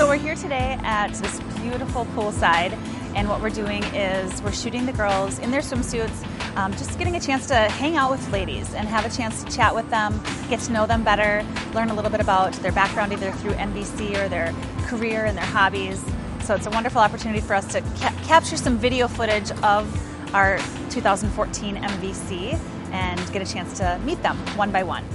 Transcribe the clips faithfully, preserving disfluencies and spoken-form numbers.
So we're here today at this beautiful poolside, and what we're doing is we're shooting the girls in their swimsuits, um, just getting a chance to hang out with ladies and have a chance to chat with them, get to know them better, learn a little bit about their background either through N B C or their career and their hobbies. So it's a wonderful opportunity for us to ca- capture some video footage of our two thousand fourteen M V C and get a chance to meet them one by one.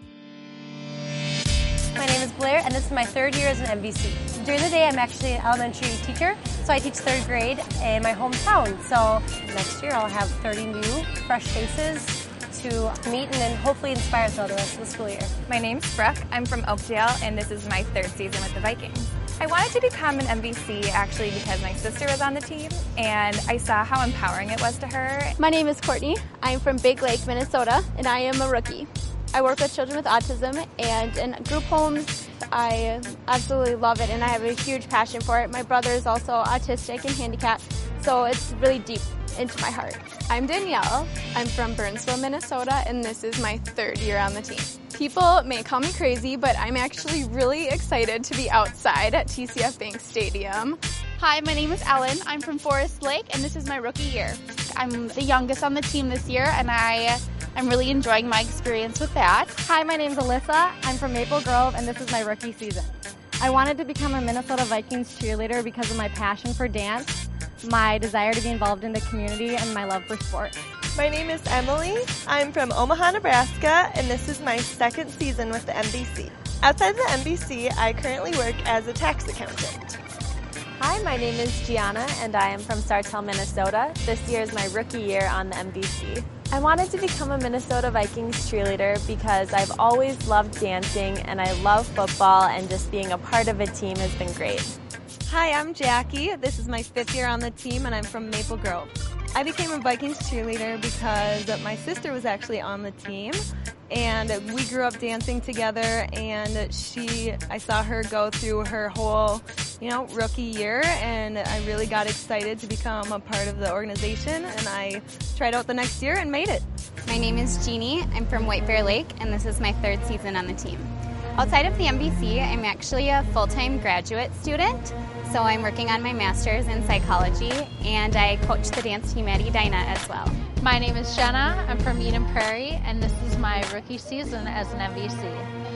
My name is Blair, and this is my third year as an M V C. During the day, I'm actually an elementary teacher, so I teach third grade in my hometown. So next year, I'll have thirty new, fresh faces to meet and then hopefully inspire throughout the rest of the school year. My name's Brooke. I'm from Oakdale, and this is my third season with the Vikings. I wanted to become an M V C actually because my sister was on the team, and I saw how empowering it was to her. My name is Courtney. I'm from Big Lake, Minnesota, and I am a rookie. I work with children with autism, and in group homes, I absolutely love it, and I have a huge passion for it. My brother is also autistic and handicapped, so it's really deep into my heart. I'm Danielle. I'm from Burnsville, Minnesota, and this is my third year on the team. People may call me crazy, but I'm actually really excited to be outside at T C F Bank Stadium. Hi, my name is Ellen. I'm from Forest Lake, and this is my rookie year. I'm the youngest on the team this year, and I I'm really enjoying my experience with that. Hi, my name's Alyssa. I'm from Maple Grove, and this is my rookie season. I wanted to become a Minnesota Vikings cheerleader because of my passion for dance, my desire to be involved in the community, and my love for sports. My name is Emily. I'm from Omaha, Nebraska, and this is my second season with the M V C. Outside of the M V C, I currently work as a tax accountant. Hi, my name is Gianna, and I am from Sartell, Minnesota. This year is my rookie year on the M V C. I wanted to become a Minnesota Vikings cheerleader because I've always loved dancing, and I love football, and just being a part of a team has been great. Hi, I'm Jackie. This is my fifth year on the team, and I'm from Maple Grove. I became a Vikings cheerleader because my sister was actually on the team, and we grew up dancing together, and she, I saw her go through her whole, you know, rookie year, and I really got excited to become a part of the organization, and I tried out the next year and made it. My name is Jeannie. I'm from White Bear Lake, and this is my third season on the team. Outside of the M V C, I'm actually a full-time graduate student, so I'm working on my master's in psychology, and I coach the dance team at Edina as well. My name is Jenna. I'm from Eden Prairie, and this is my rookie season as an M V C.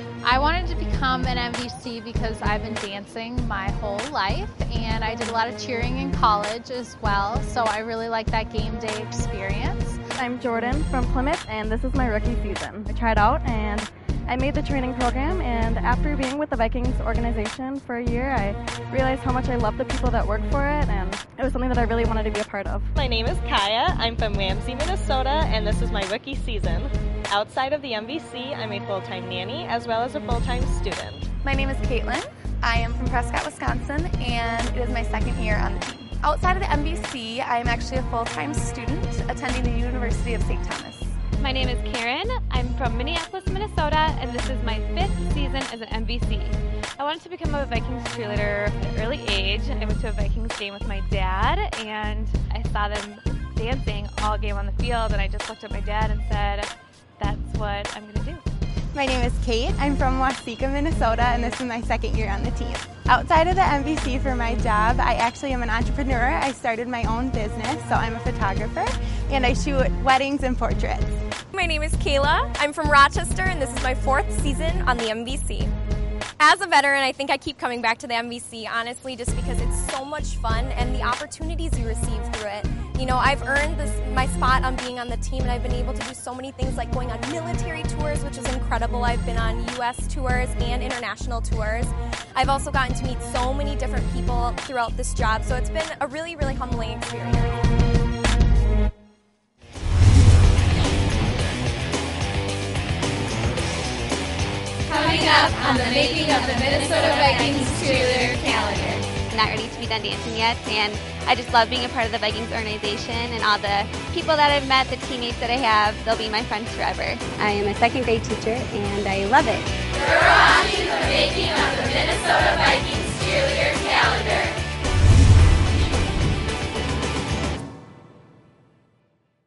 I wanted to become an M V C because I've been dancing my whole life, and I did a lot of cheering in college as well, so I really like that game day experience. I'm Jordan from Plymouth, and this is my rookie season. I tried out, and I made the training program, and after being with the Vikings organization for a year, I realized how much I love the people that work for it, and it was something that I really wanted to be a part of. My name is Kaya. I'm from Ramsey, Minnesota, and this is my rookie season. Outside of the M V C, I'm a full-time nanny as well as a full-time student. My name is Caitlin. I am from Prescott, Wisconsin, and it is my second year on the team. Outside of the M V C, I am actually a full-time student attending the University of Saint Thomas. My name is Karen. I'm from Minneapolis, Minnesota, and this is my fifth season as an M V C. I wanted to become a Vikings cheerleader at an early age. I went to a Vikings game with my dad, and I saw them dancing all game on the field, and I just looked at my dad and said, that's what I'm going to do. My name is Kate. I'm from Waseca, Minnesota, and this is my second year on the team. Outside of the M V C for my job, I actually am an entrepreneur. I started my own business, so I'm a photographer, and I shoot weddings and portraits. My name is Kayla. I'm from Rochester, and this is my fourth season on the M V C. As a veteran, I think I keep coming back to the M V C, honestly, just because it's so much fun and the opportunities you receive through it. You know, I've earned this, my spot on being on the team, and I've been able to do so many things like going on military tours, which is incredible. I've been on U S tours and international tours. I've also gotten to meet so many different people throughout this job, so it's been a really, really humbling experience. Coming up on the making of the Minnesota Vikings cheerleader calendar. I'm not ready to be done dancing yet, and I just love being a part of the Vikings organization and all the people that I've met, the teammates that I have. They'll be my friends forever. I am a second grade teacher, and I love it. You're watching the making of the Minnesota Vikings